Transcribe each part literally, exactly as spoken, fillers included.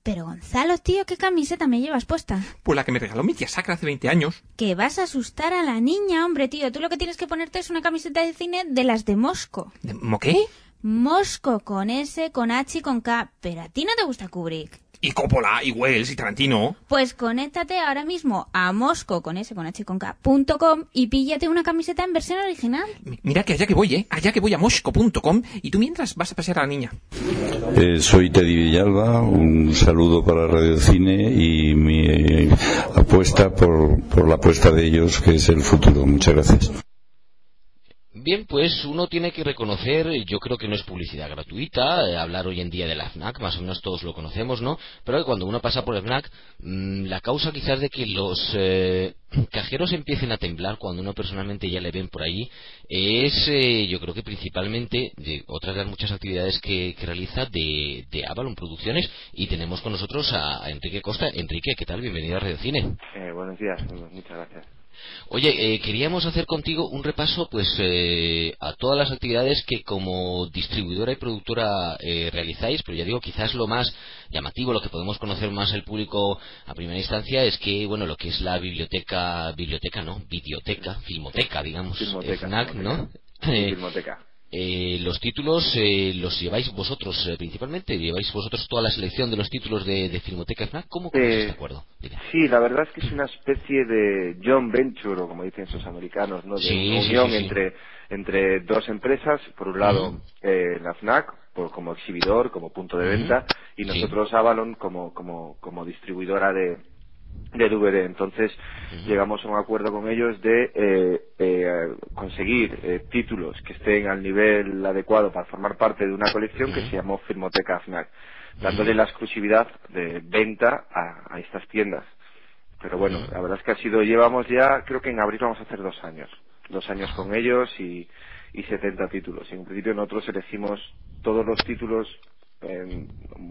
Pero Gonzalo, tío, ¿qué camiseta me llevas puesta? Pues la que me regaló mi tía Sacra hace veinte años. Que vas a asustar a la niña, hombre, tío. Tú lo que tienes que ponerte es una camiseta de cine de las de Mosco. ¿De mo qué? Mosco, con S, con H y con K. Pero a ti no te gusta Kubrick. Y Coppola, y Wells, y Tarantino. Pues conéctate ahora mismo a mosco, con S, con H y con K, punto com y píllate una camiseta en versión original. M- Mira que allá que voy, ¿eh? Allá que voy a mosco punto com y tú mientras vas a pasear a la niña. Eh, soy Teddy Villalba, un saludo para Radio Cine y mi eh, apuesta por, por la apuesta de ellos, que es el futuro. Muchas gracias. Bien, pues uno tiene que reconocer, yo creo que no es publicidad gratuita, eh, hablar hoy en día de la FNAC, más o menos todos lo conocemos, ¿no? Pero que cuando uno pasa por la FNAC, mmm, la causa quizás de que los eh, cajeros empiecen a temblar cuando uno personalmente ya le ven por allí, es eh, yo creo que principalmente de otras de las muchas actividades que, que realiza de, de Avalon Producciones, y tenemos con nosotros a, a Enrique Costa. Enrique, ¿qué tal? Bienvenido a Radio Cine. Eh, buenos días, muchas gracias. Oye, eh, queríamos hacer contigo un repaso pues eh, a todas las actividades que como distribuidora y productora eh, realizáis, pero ya digo, quizás lo más llamativo, lo que podemos conocer más el público a primera instancia es que, bueno, lo que es la biblioteca, biblioteca no, videoteca, filmoteca, digamos, Filmoteca, FNAC, ¿no? Sí, Eh, filmoteca. Eh, los títulos eh, los lleváis vosotros eh, principalmente, lleváis vosotros toda la selección de los títulos de, de Filmoteca FNAC. ¿Cómo es Eh, este acuerdo? Diga. sí, la verdad es que es una especie de joint venture, o como dicen esos americanos, ¿no? De Sí, una sí, unión sí, sí. entre entre dos empresas. Por un lado, Ujú. eh, la FNAC, por, como exhibidor, como punto de Ujú. venta, y Sí. nosotros Avalon como como como distribuidora de de D V D. Entonces Ujú. llegamos a un acuerdo con ellos de eh, eh, conseguir eh, títulos que estén al nivel adecuado para formar parte de una colección que Ujú. se llamó Filmoteca FNAC, dándole la exclusividad de venta a, a estas tiendas. Pero bueno, Ujú. la verdad es que ha sido, llevamos ya, creo que en abril vamos a hacer dos años, dos años con ellos y, y setenta títulos. Y en principio nosotros elegimos todos los títulos en,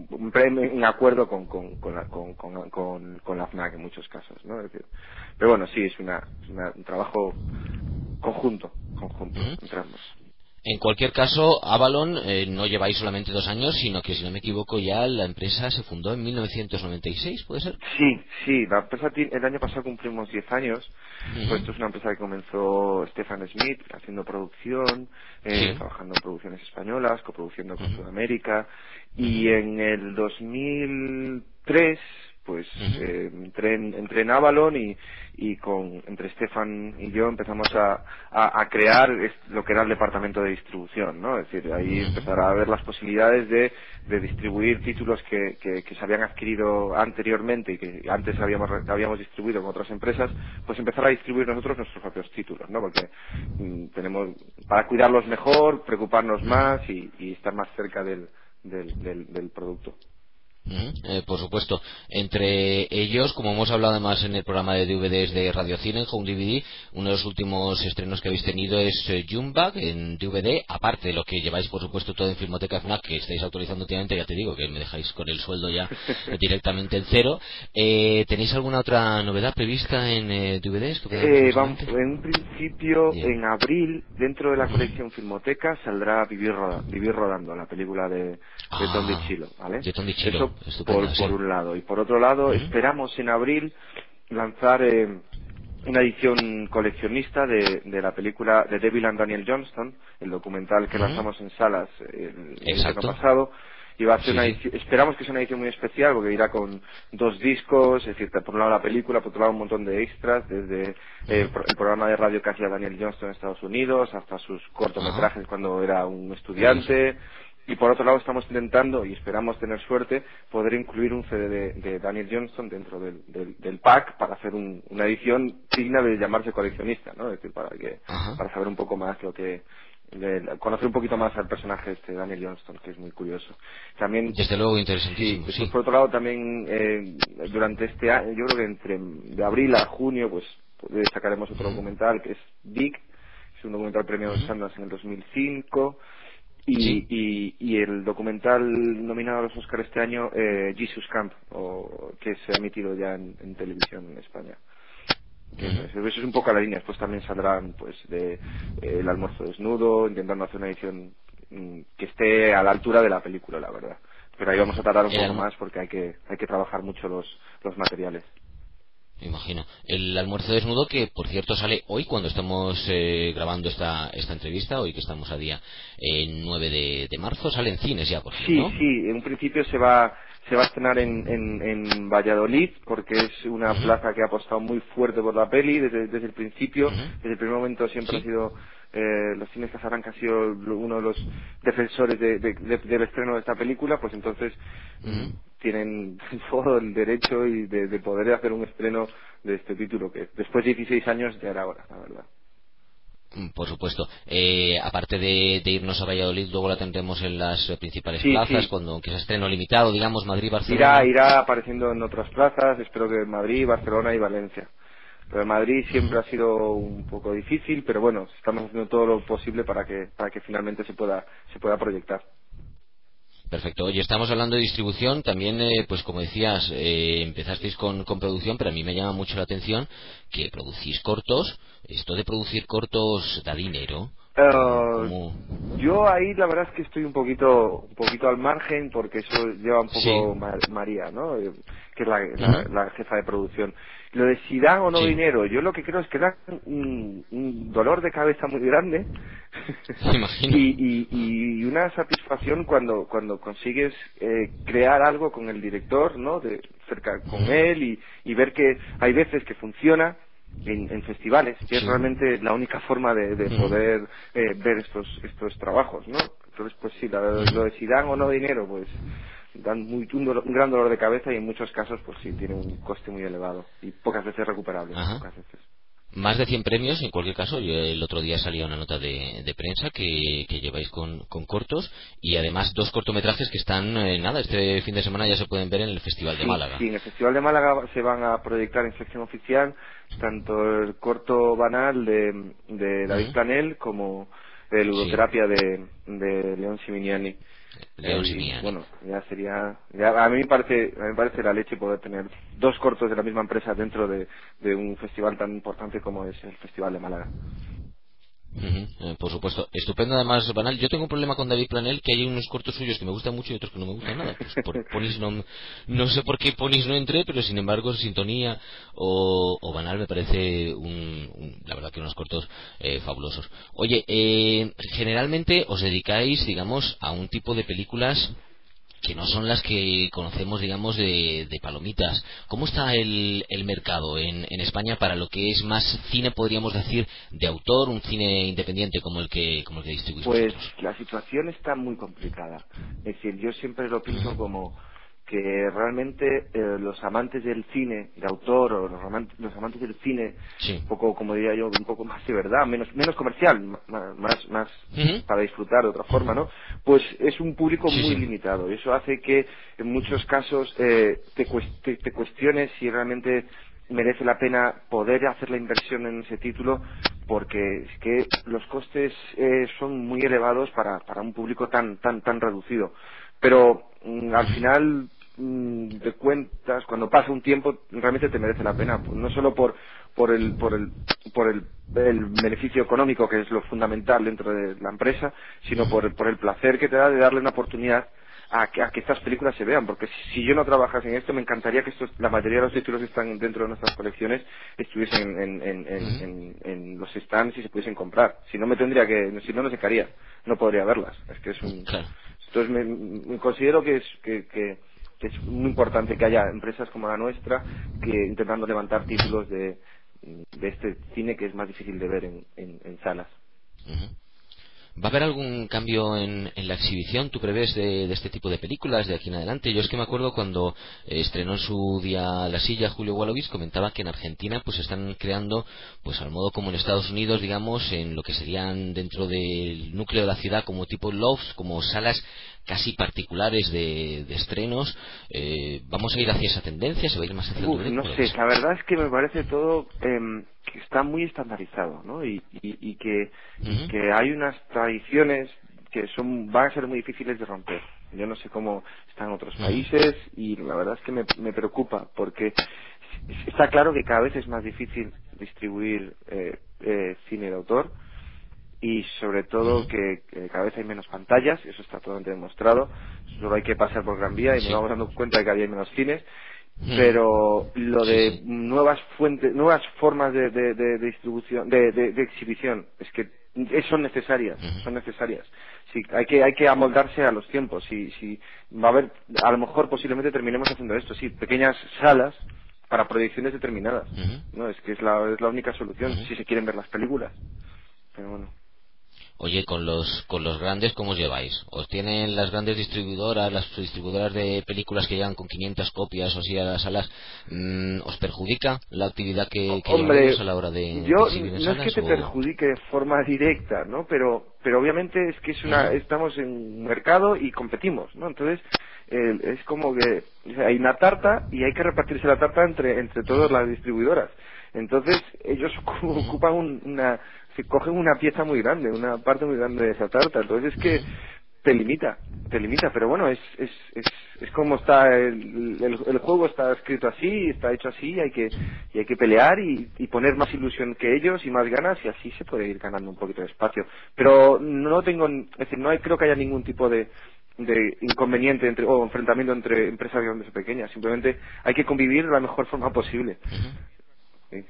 en acuerdo con, con, con, la, con, con, con, con la FNAC en muchos casos, ¿no? Es decir, pero bueno, sí, es, una, es una, un trabajo conjunto, conjunto, Ujú. entre ambos. En cualquier caso, Avalon eh, no lleváis solamente dos años, sino que, si no me equivoco, ya la empresa se fundó en mil novecientos noventa y seis, ¿puede ser? Sí, sí, la empresa ti- el año pasado cumplimos diez años. Ujú. Pues esto es una empresa que comenzó Stefan Smith haciendo producción, eh, Sí. trabajando en producciones españolas, coproduciendo con Ujú. Sudamérica. Y Ujú. en el dos mil tres, pues Ujú. eh, entré, en, entré en Avalon y, y con entre Stefan y yo empezamos a, a, a crear es- lo que era el departamento de distribución, ¿no? Es decir, ahí Ujú. empezar a ver las posibilidades de, de distribuir títulos que, que, que se habían adquirido anteriormente y que antes habíamos, re- habíamos distribuido con otras empresas, pues empezar a distribuir nosotros nuestros propios títulos, ¿no? Porque mm, tenemos, para cuidarlos mejor, preocuparnos más y, y estar más cerca del, del, del, del producto. Ujú. Eh, por supuesto, entre ellos, como hemos hablado además en el programa de D V Ds de Radio Cine, en Home D V D, uno de los últimos estrenos que habéis tenido es eh, Jumbag en D V D, aparte de lo que lleváis por supuesto todo en Filmoteca FNAC, que estáis autorizando últimamente. Ya te digo que me dejáis con el sueldo ya eh, directamente en cero. Eh, ¿Tenéis alguna otra novedad prevista en eh, D V Ds que podamos Eh, más vamos, adelante? en un principio, Bien. en abril, dentro de la Ujú. colección Filmoteca, saldrá Vivir, Roda- Vivir Rodando, la película de, de Tom Ah, DiCillo, ¿vale? de Tom DiCillo, Eso estupenda, por, sí. por un lado. Y por otro lado, Ujú. esperamos en abril lanzar eh, una edición coleccionista de, de la película de Devil and Daniel Johnston, el documental que Ujú. lanzamos en salas eh, el, el Exacto. año pasado. Y va a ser Sí, una sí. edición, esperamos que sea una edición muy especial porque irá con dos discos, es decir, por un lado la película, por otro lado un montón de extras, desde eh, el, pro- el programa de radio que hacía Daniel Johnston en Estados Unidos hasta sus cortometrajes cuando era un estudiante. Y por otro lado estamos intentando, y esperamos tener suerte, poder incluir un C D de, de Daniel Johnston dentro del, del, del pack para hacer un- una edición digna de llamarse coleccionista, ¿no? Es decir, para que Ajá. para saber un poco más lo que de- conocer un poquito más al personaje este Daniel Johnston, que es muy curioso. También Desde luego sí, interesantísimo, después sí. por otro lado también eh, durante este año, yo creo que entre de abril a junio, pues destacaremos otro Ujú. documental que es Big, es un documental premiado en Ujú. Sundance en el dos mil cinco. Y, Sí. y, y el documental nominado a los Oscar este año, eh, Jesus Camp, o, que se ha emitido ya en, en televisión en España. Que Ujú. eso, eso es un poco la línea. Después también saldrán pues de eh, El almuerzo desnudo, intentando hacer una edición mm, que esté a la altura de la película, la verdad. pero ahí vamos a tardar un El poco alm- más porque hay que hay que trabajar mucho los los materiales. Me imagino. El almuerzo desnudo, que por cierto sale hoy cuando estamos eh, grabando esta esta entrevista, hoy que estamos a día eh, nueve de, de marzo, sale en cines ya, por fin, Sí, ¿no? sí, en un principio se va se va a estrenar en, en, en Valladolid porque es una Ujú. plaza que ha apostado muy fuerte por la peli desde, desde el principio, Ujú. desde el primer momento siempre Sí. ha sido, eh, los cines Casablanca ha sido uno de los defensores de, de- de- del estreno de esta película, pues entonces Ujú. mm, tienen todo el derecho y de, de poder hacer un estreno de este título que después de dieciséis años ya era hora, la verdad. Mm, Por supuesto. Eh, aparte de, de irnos a Valladolid, luego la tendremos en las eh, principales Sí, plazas, sí. cuando que es estreno limitado, digamos, Madrid, Irá, Barcelona. irá apareciendo en otras plazas, espero que en Madrid, Barcelona y Valencia. Pero en Madrid siempre Ujú. ha sido un poco difícil, pero bueno, estamos haciendo todo lo posible para que para que finalmente se pueda se pueda proyectar. Perfecto. Oye, estamos hablando de distribución. También, eh, pues como decías, eh, empezasteis con, con producción, pero a mí me llama mucho la atención que producís cortos. Esto de producir cortos da dinero. ¿Cómo? Eh, cómo? yo ahí la verdad es que estoy un poquito un poquito al margen porque eso lleva un Sí. poco Ma- María, ¿no? Eh, que es la, la, Ujú. la jefa de producción. Lo de si dan o no Sí. dinero, yo lo que creo es que da un, un dolor de cabeza muy grande Me imagino. y, y, y una satisfacción cuando cuando consigues eh, crear algo con el director, ¿no? De cerca con Ujú. él y, y ver que hay veces que funciona en, en festivales, que es Sí. realmente la única forma de, de Ujú. poder eh, ver estos estos trabajos, ¿no? Entonces, pues sí, la- Ujú. lo de si dan o no dinero, pues dan muy, un, dolor- un gran dolor de cabeza y en muchos casos, pues sí, tiene un coste muy elevado y pocas veces recuperable, Ajá. pocas veces. Más de cien premios, en cualquier caso. Yo el otro día salía una nota de, de prensa que, que lleváis con, con cortos y además dos cortometrajes que están, eh, nada, este fin de semana ya se pueden ver en el Festival de Sí, Málaga. sí, en el Festival de Málaga se van a proyectar en sección oficial tanto el corto banal de, de David Ujú. Planel como el Sí. ludoterapia de, de León Siminiani. León Eh, y, Simiani. bueno, ya sería, ya a mí me parece, a mí me parece la leche poder tener dos cortos de la misma empresa dentro de, de un festival tan importante como es el Festival de Málaga. Ujú, eh, por supuesto. Estupendo, además, banal. Yo tengo un problema con David Planel, que hay unos cortos suyos que me gustan mucho y otros que no me gustan nada. Pues por Ponis no, no sé por qué Ponis no entré, pero sin embargo, Sintonía o, o Banal me parece un, un- la verdad que unos cortos eh, fabulosos. Oye, eh, generalmente os dedicáis, digamos, a un tipo de películas que no son las que conocemos, digamos, de, de palomitas. ¿Cómo está el, el mercado en, en España para lo que es más cine, podríamos decir, de autor, un cine independiente como el que como el que distribuís Pues vosotros? la situación está muy complicada. Es decir, yo siempre lo pinto Ujú. como que realmente eh, los amantes del cine de autor o los amantes, los amantes del cine Sí. un poco, como diría yo, un poco más de verdad, menos menos comercial, ma- más más Ujú. para disfrutar de otra forma, ¿no? Pues es un público Sí, muy sí. limitado y eso hace que en muchos casos eh, te, cues- te- te cuestiones si realmente merece la pena poder hacer la inversión en ese título porque es que los costes eh, son muy elevados para, para un público tan tan tan reducido, pero mm, al final mm, de cuentas cuando pasa un tiempo realmente te merece la pena, pues, no solo por por el por el por el, el beneficio económico que es lo fundamental dentro de la empresa, sino por, por el placer que te da de darle una oportunidad a que, a que estas películas se vean, porque si, si yo no trabajase en esto me encantaría que estos, la mayoría de los títulos que están dentro de nuestras colecciones estuviesen en, en, en, Ujú. en, en los stands y se pudiesen comprar. Si no me tendría que, si no no se caería, no podría verlas. Es que es un, Claro. entonces me, me considero que es que, que, que es muy importante que haya empresas como la nuestra que intentando levantar títulos de, de este cine que es más difícil de ver en, en, en salas. Ujú. ¿Va a haber algún cambio en, en la exhibición, tú prevés, de, de este tipo de películas de aquí en adelante? Yo es que me acuerdo cuando eh, estrenó en su día La Silla Julio Wallavis, comentaba que en Argentina pues están creando, pues al modo como en Estados Unidos, digamos, en lo que serían dentro del núcleo de la ciudad como tipo lofts, como salas casi particulares de, de estrenos. Eh, ¿Vamos a ir hacia esa tendencia? ¿Se va a ir más hacia el Uf, túnel? no ¿Cómo lo sé, ves? la verdad es que me parece todo em, que está muy estandarizado, ¿no? Y, y, y que, y Ujú. que hay unas tradiciones que son van a ser muy difíciles de romper. Yo no sé cómo están otros Ujú. países y la verdad es que me, me preocupa porque está claro que cada vez es más difícil distribuir eh, eh, cine de autor y sobre todo que, que cada vez hay menos pantallas, eso está totalmente demostrado, solo hay que pasar por Gran Vía y nos vamos dando cuenta de que había menos cines, pero lo de Sí, sí. nuevas fuentes, nuevas formas de, de, de, de distribución, de, de, de exhibición, es que son necesarias, son necesarias. Sí, hay que hay que amoldarse a los tiempos. Si si va a haber, a lo mejor posiblemente terminemos haciendo esto, sí, pequeñas salas para proyecciones determinadas, Ujú. no es que es la es la única solución Ujú. si se quieren ver las películas. Pero bueno. Oye, con los con los grandes, ¿cómo os lleváis? ¿Os tienen las grandes distribuidoras, las distribuidoras de películas que llegan con quinientas copias o así a las salas, mmm, os perjudica la actividad que, que llevan Hombre, ellos a la hora de, yo de exhibir en no es que salas? te O... perjudique de forma directa, ¿no? Pero, pero obviamente es que es una, Ujú. estamos en un mercado y competimos, ¿no? Entonces eh, es como que o sea, hay una tarta y hay que repartirse la tarta entre entre todas las distribuidoras. Entonces ellos ocu- ocupan un- una, se cogen una pieza muy grande, una parte muy grande de esa tarta. Entonces es que te limita, te limita, pero bueno, es es es, es como está el, el, el juego está escrito así, está hecho así, y hay que y hay que pelear y, y poner más ilusión que ellos y más ganas y así se puede ir ganando un poquito de espacio. Pero no tengo, es decir, no hay, creo que haya ningún tipo de de inconveniente entre o enfrentamiento entre empresas grandes y pequeñas. Simplemente hay que convivir de la mejor forma posible. Ujú. Sí.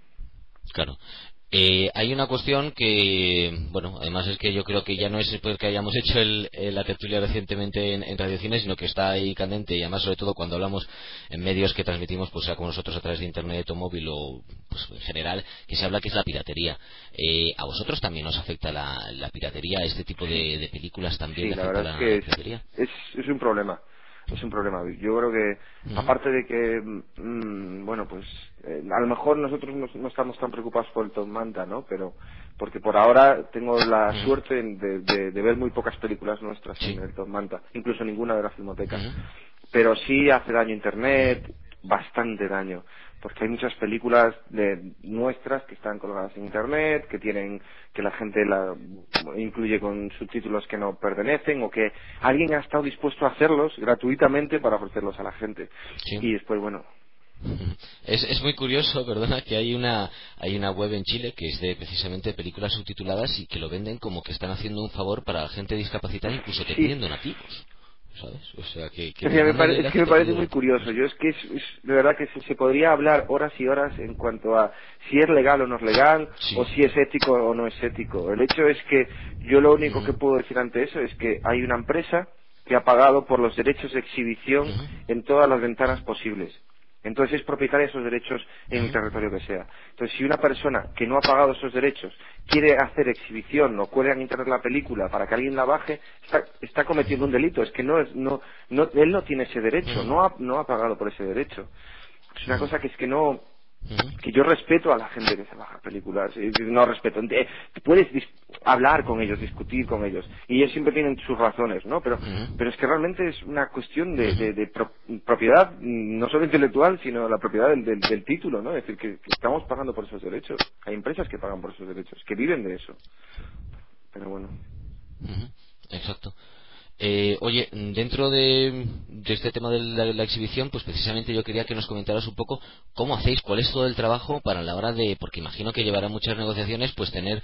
Claro. Eh, hay una cuestión que, bueno, además es que yo creo que ya no es porque hayamos hecho el, el- la tertulia recientemente en, en Radio Cine, sino que está ahí candente y además sobre todo cuando hablamos en medios que transmitimos, pues sea como nosotros a través de internet o móvil o pues en general, que se habla que es la piratería. Eh, ¿A vosotros también os afecta la, la piratería? ¿Este tipo de, de películas también Sí, le la afecta verdad es la, que la es, piratería? es, es un problema. Es un problema. Yo creo que, Ujú. aparte de que, mm, bueno, pues, eh, a lo mejor nosotros no, no estamos tan preocupados por el Top Manta, ¿no? Pero, porque por ahora tengo la Ujú. suerte de, de, de ver muy pocas películas nuestras Sí. en el Top Manta, incluso ninguna de las filmotecas. Ujú. Pero sí hace daño Internet, bastante daño, porque hay muchas películas de nuestras que están colgadas en Internet, que tienen, que la gente la incluye con subtítulos que no pertenecen, o que alguien ha estado dispuesto a hacerlos gratuitamente para ofrecerlos a la gente. Sí. Y después, bueno, Es, es muy curioso, perdona, que hay una hay una web en Chile que es de precisamente películas subtituladas y que lo venden como que están haciendo un favor para la gente discapacitada, incluso te sí. piden donativos, ¿sabes? O sea, que, que Es que, me ningún pare- es que enlace me te parece pide muy gratuitos. curioso. Yo es que es, es- de verdad que se, se podría hablar horas y horas en cuanto a si es legal o no es legal, Sí. o si es ético o no es ético. El hecho es que yo lo único que Ujú. puedo decir ante eso es que hay una empresa que ha pagado por los derechos de exhibición Ujú. en todas las ventanas posibles. Entonces es propietaria de esos derechos en el Ujú. territorio que sea. Entonces si una persona que no ha pagado esos derechos quiere hacer exhibición o cuelga en internet la película para que alguien la baje, está, está cometiendo un delito. Es que no es, no, no, él no tiene ese derecho, Ujú. no ha, no ha pagado por ese derecho. Es una Ujú. cosa que es que no, Ujú. que yo respeto a la gente que se baja películas, eh, no respeto, eh, puedes dis- hablar con ellos, discutir con ellos, y ellos siempre tienen sus razones, ¿no? Pero, Ujú. pero es que realmente es una cuestión de, Ujú. de- de pro- propiedad, mm, no solo intelectual, sino la propiedad del, del- del título, ¿no? Es decir, que, que estamos pagando por esos derechos, hay empresas que pagan por esos derechos, que viven de eso, pero bueno. Ujú. Exacto. Eh, oye, dentro de, de este tema de la, la exhibición, pues precisamente yo quería que nos comentaras un poco cómo hacéis, cuál es todo el trabajo para la hora de, porque imagino que llevará muchas negociaciones, pues tener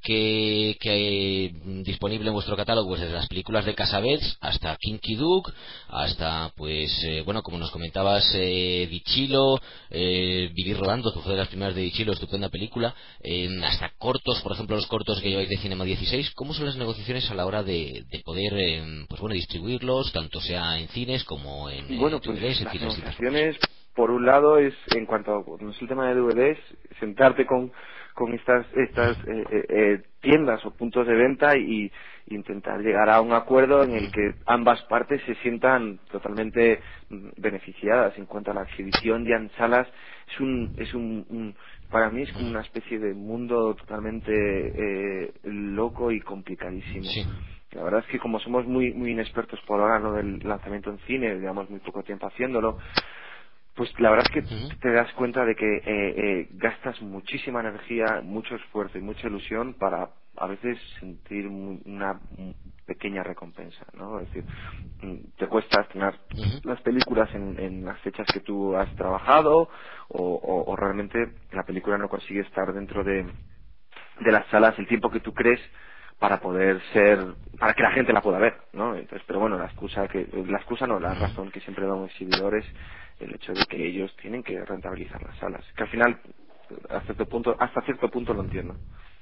que, que eh, disponible en vuestro catálogo pues desde las películas de Casabets hasta Kinky Duke, hasta pues, eh, bueno, como nos comentabas, eh, Dichilo, eh, Vivir Rodando, que fue de las primeras de Dichilo, estupenda película, eh, hasta cortos, por ejemplo los cortos que lleváis de Cinema dieciséis. ¿Cómo son las negociaciones a la hora de, de poder eh, pues bueno, distribuirlos, tanto sea en cines como en eh, Bueno, pues D V Ds, en las fin, las distintas formas? negociaciones, por un lado, es en cuanto a no es el tema de D V Ds, sentarte con, con estas, estas eh, eh, eh, tiendas o puntos de venta y intentar llegar a un acuerdo en el que ambas partes se sientan totalmente mm, beneficiadas. En cuanto a la exhibición ya en salas, es un, es un, un- para mí es como una especie de mundo totalmente eh, loco y complicadísimo. Sí. La verdad es que como somos muy muy inexpertos por ahora ¿no? del lanzamiento en cine, llevamos muy poco tiempo haciéndolo, pues la verdad es que Ujú. te das cuenta de que eh, eh, gastas muchísima energía, mucho esfuerzo y mucha ilusión para a veces sentir mu- una mm, pequeña recompensa, ¿no? Es decir, mm, te cuesta estrenar Ujú. las películas en, en las fechas que tú has trabajado o, o- o realmente la película no consigue estar dentro de de las salas el tiempo que tú crees para poder ser, para que la gente la pueda ver, ¿no? Entonces, pero bueno, la excusa que, la excusa no, la razón que siempre dan los exhibidores, el hecho de que ellos tienen que rentabilizar las salas, que al final, hasta cierto punto, hasta cierto punto lo entiendo.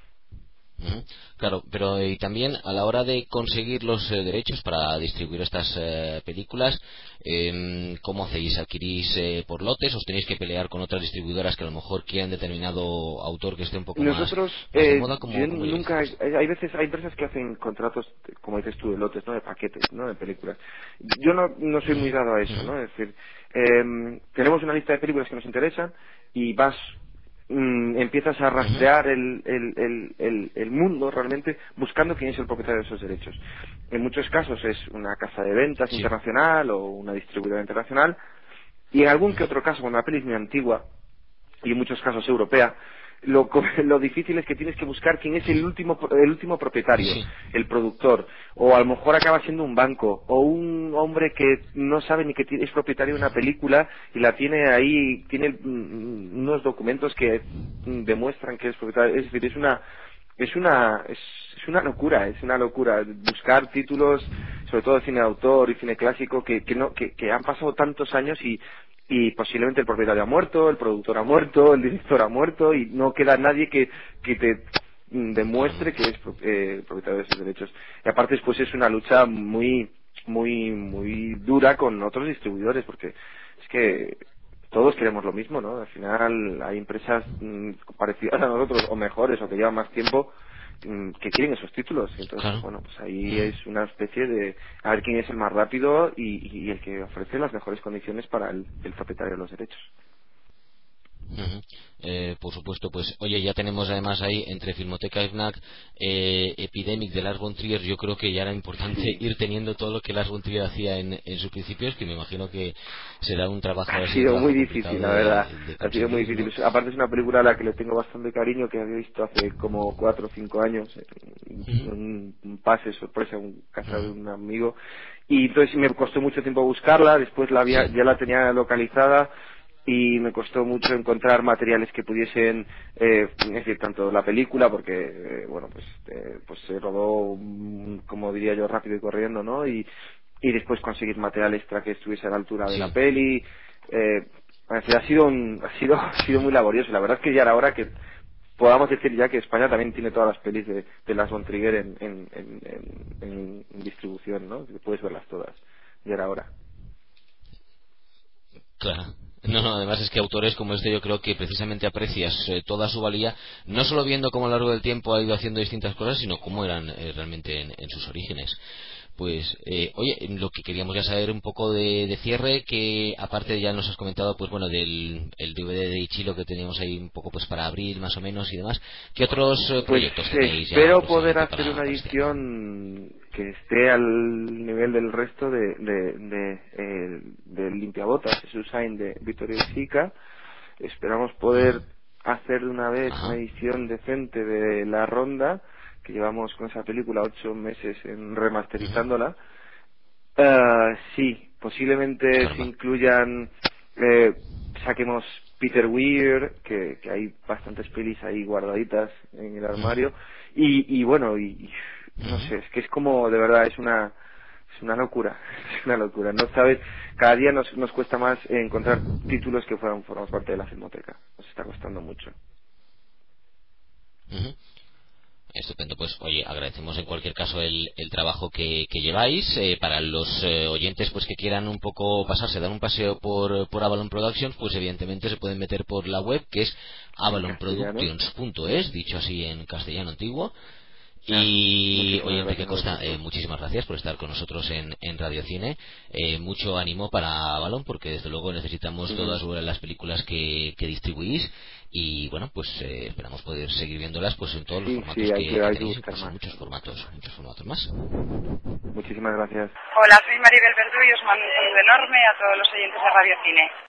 Claro, pero y también a la hora de conseguir los eh, derechos para distribuir estas eh, películas, eh, ¿cómo hacéis? ¿Adquirís eh, por lotes? ¿Os tenéis que pelear con otras distribuidoras que a lo mejor quieran determinado autor que esté un poco Nosotros, más, más eh, de moda? ¿Cómo, yo cómo nunca, hay, llegáis? hay veces, hay empresas que hacen contratos, como dices tú, de lotes, ¿no? De paquetes, ¿no? De películas. Yo no, no soy muy dado a eso, ¿no? Es decir, eh, tenemos una lista de películas que nos interesan y vas empiezas a rastrear el, el, el, el, el mundo realmente buscando quién es el propietario de esos derechos. En muchos casos es una casa de ventas sí. internacional o una distribuidora internacional, y en algún que otro caso, cuando la peli es muy antigua y en muchos casos europea, lo, lo difícil es que tienes que buscar quién es el último el último propietario, sí. el productor, o a lo mejor acaba siendo un banco o un hombre que no sabe ni que es propietario de una película y la tiene ahí, tiene unos documentos que demuestran que es propietario. Es decir, es una es una es, es una locura, es una locura buscar títulos, sobre todo de cine de autor y cine clásico, que que no que, que han pasado tantos años y y posiblemente el propietario ha muerto, el productor ha muerto, el director ha muerto y no queda nadie que, que te demuestre que es eh, propietario de esos derechos. Y aparte después es una lucha muy muy muy dura con otros distribuidores, porque es que todos queremos lo mismo, ¿no? Al final hay empresas mmm, parecidas a nosotros o mejores o que llevan más tiempo mmm, que quieren esos títulos. Entonces, claro. bueno, pues ahí es una especie de a ver quién es el más rápido y, y el que ofrece las mejores condiciones para el, el propietario de los derechos. Uh-huh. Eh, por supuesto, pues oye, ya tenemos además ahí entre Filmoteca y FNAC eh, Epidemic de Lars von Trier. Yo creo que ya era importante sí. ir teniendo todo lo que Lars von Trier hacía en, en sus principios, que me imagino que será un trabajo ha sido muy difícil, la verdad de, de ha sido muy difícil, ¿no? Aparte es una película a la que le tengo bastante cariño, que había visto hace como cuatro o cinco años uh-huh. un, un pase sorpresa en casa uh-huh. de un amigo, y entonces me costó mucho tiempo buscarla. Después la había, sí. ya la tenía localizada y me costó mucho encontrar materiales que pudiesen, eh, es decir, tanto la película, porque, eh, bueno, pues eh, pues se rodó, como diría yo, rápido y corriendo, ¿no? Y, y después conseguir material extra que estuviese a la altura de sí. la peli. Eh, ha sido, un, ha sido ha sido muy laborioso. La verdad es que ya era hora que podamos decir ya que España también tiene todas las pelis de, de Lars von Trier en, en, en, en, en distribución, ¿no? Que puedes verlas todas. Ya era hora. Claro. No, no, además es que autores como este yo creo que precisamente aprecias eh, toda su valía, no solo viendo cómo a lo largo del tiempo ha ido haciendo distintas cosas, sino cómo eran eh, realmente en, en sus orígenes. Pues, eh, oye, lo que queríamos ya saber un poco de, de cierre, que aparte ya nos has comentado, pues bueno, del el D V D de Ichiro que teníamos ahí un poco pues para abril más o menos y demás, ¿qué otros eh, proyectos pues, tenéis? Ya espero poder hacer para, una edición que esté al nivel del resto de, de, de, eh, de Limpiabotas, Susain de Vittorio Sica. Esperamos poder hacer de una vez Ajá. una edición decente de La Ronda, que llevamos con esa película ocho meses en remasterizándola. Uh, sí, posiblemente Caramba. se incluyan, eh, saquemos Peter Weir, que, que hay bastantes pelis ahí guardaditas en el armario, y, y bueno, y, y no sé, es que es como, de verdad, es una es una locura, es una locura. No sabes, cada día nos, nos cuesta más encontrar títulos que fueran formamos parte de la Filmoteca. Nos está costando mucho. Uh-huh. Estupendo, pues oye, agradecemos en cualquier caso el, el trabajo que, que lleváis. Eh, para los eh, oyentes pues que quieran un poco pasarse, dar un paseo por, por Avalon Productions, pues evidentemente se pueden meter por la web, que es avalon productions punto es, dicho así en castellano antiguo. Y oye, Enrique Costa, eh, muchísimas gracias por estar con nosotros en, en Radio Cine. Eh, mucho ánimo para Avalon, porque desde luego necesitamos sí. todas las películas que, que distribuís. Y bueno, pues eh, esperamos poder seguir viéndolas pues en todos los sí, formatos sí, que, que, que hay tenéis, que pues, más. muchos formatos, muchos formatos más. Muchísimas gracias. Hola, soy Maribel Verdú y os mando un saludo enorme a todos los oyentes de Radio Cine.